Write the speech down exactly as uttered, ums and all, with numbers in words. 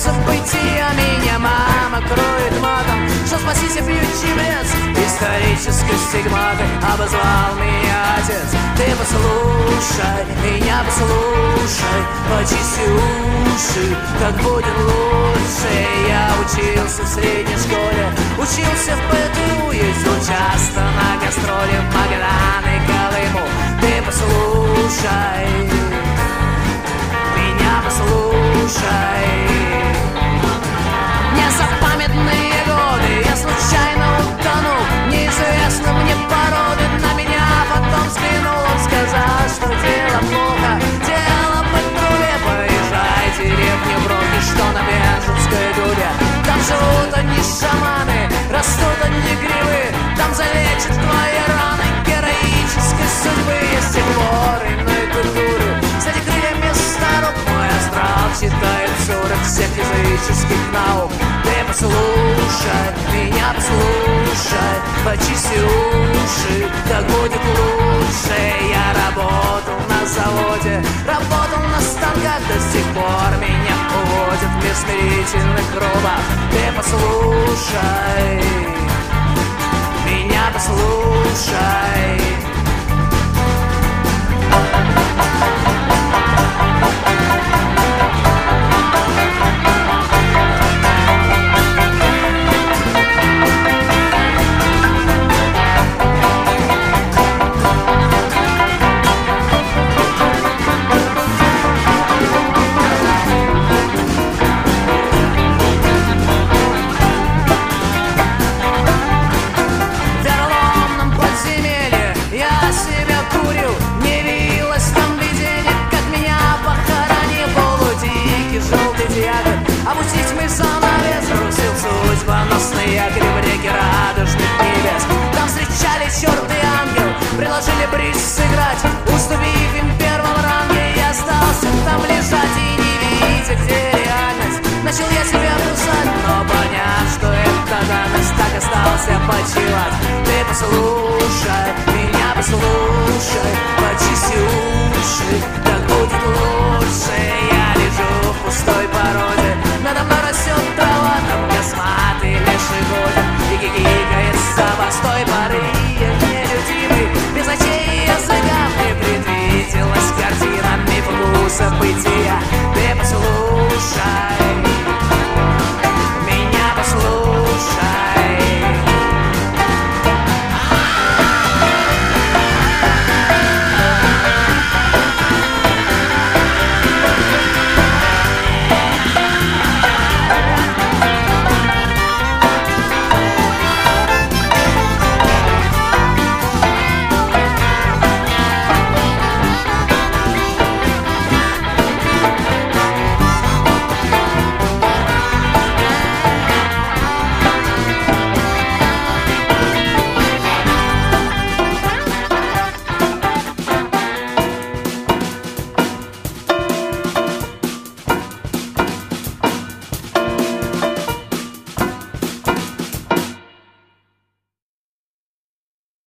события. Меня мама кроет матом, что спасись, я пью чебрец. Исторической стигматой обозвал меня отец. Ты послушай, меня послушай, почисти уши, как будет лучше. Я учился в средней школе, учился в ПТУ, ездил часто на гастроли в Магадан и Колыму. Ты послушай, меня послушай. Незапамятные годы, я случайно утонул, неизвестно мне породы. На меня потом взглянул, он сказал, что дело плохо, дело в Петруле. Поезжай в деревню Бронки, что на Бежецкой дуре. Там живут одни шаманы, растут одни грибы, там залечат твои раны героической судьбы. Есть и пор иной культуры, кстати, крыльями старух. Мой астрал читает сорок всех языческих наук. Ты послушай, меня послушай, почисти уши, так будет лучше. Я работал на заводе, работал на станках, до сих пор меня уводят в мир смирительных робот. Ты послушай, меня послушай. Опустить мы занавес, бросил судьбоносный якорь в реке радужных небес. Там встречались черт и ангел, предложили бридж сыграть, уступив им в первом ранге. Я остался там лежать и не видя, где реальность. Начал я себя кусать, но поняв, что это данность, так остался почивать. Ты послушай.